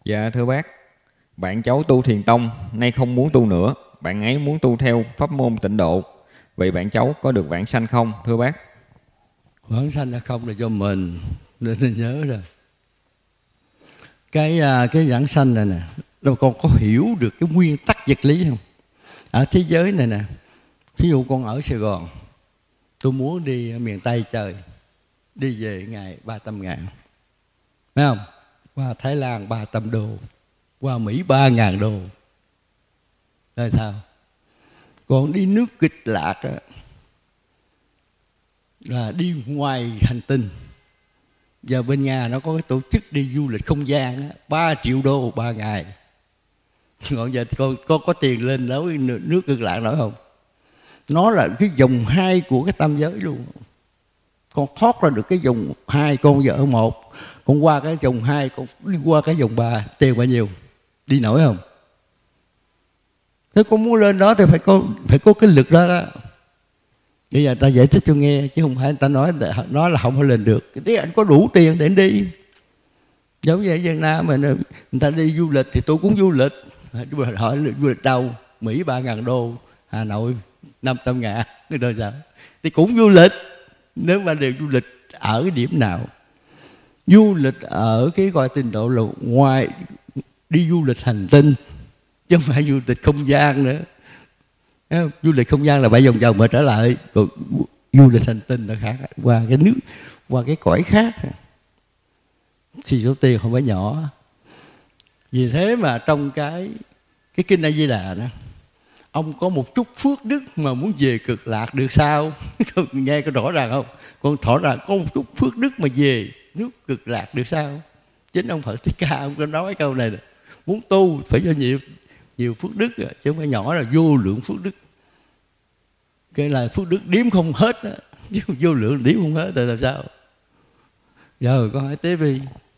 Dạ thưa bác, bạn cháu tu thiền tông, nay không muốn tu nữa. Bạn ấy muốn tu theo pháp môn tịnh độ. Vậy bạn cháu có được vãng sanh không thưa bác? Vãng sanh hay không là do mình, nên nhớ rồi. Cái vãng sanh này nè, đâu con có hiểu được cái nguyên tắc vật lý không? Ở thế giới này nè, ví dụ con ở Sài Gòn, tôi muốn đi miền Tây chơi, đi về ngày 300.000, phải không? Qua Thái Lan 300 đô, qua Mỹ 3.000 đô. Rồi sao? Còn đi nước Cực Lạc á, là đi ngoài hành tinh. Giờ bên Nga nó có cái tổ chức đi du lịch không gian á, 3 triệu đô 3 ngày. Còn giờ con có tiền lên đó nước Cực Lạc nổi không? Nó là cái vòng 2 của cái tam giới luôn. Con thoát ra được cái vòng 2, con giờ ở 1, con qua cái vòng 2, con đi qua cái vòng 3, tiền bao nhiêu? Đi nổi không? Thế con muốn lên đó thì phải có cái lực đó đó. Bây giờ ta giải thích cho nghe, chứ không phải người ta nói là không có lên được. Thế anh có đủ tiền để anh đi. Giống như ở Việt Nam mà người ta đi du lịch thì tôi cũng du lịch. Hỏi du lịch đâu? Mỹ 3.000 đô, Hà Nội 500.000, rồi sao? Thì cũng du lịch. Nếu mà đều du lịch ở cái điểm nào? Du lịch ở cái gọi tịnh độ là ngoài đi du lịch hành tinh, chứ không phải du lịch không gian nữa. Du lịch không gian là bay vòng vòng mà trở lại. Còn du lịch hành tinh là khác, qua cái nước, qua cái cõi khác. Thì số tiền không phải nhỏ. Vì thế mà trong cái kinh A Di Đà đó, ông có một chút phước đức mà muốn về Cực Lạc được sao? Nghe có rõ ràng không? Con thỏ ra có một chút phước đức mà về nước Cực Lạc được sao? Chính ông Phật Thích Ca ông có nói câu này, muốn tu phải cho nhiều phước đức, chứ không phải nhỏ, là vô lượng phước đức. Cái là phước đức đếm không hết đó. Chứ vô lượng đếm không hết thì làm sao? Giờ con hỏi Tế Vi.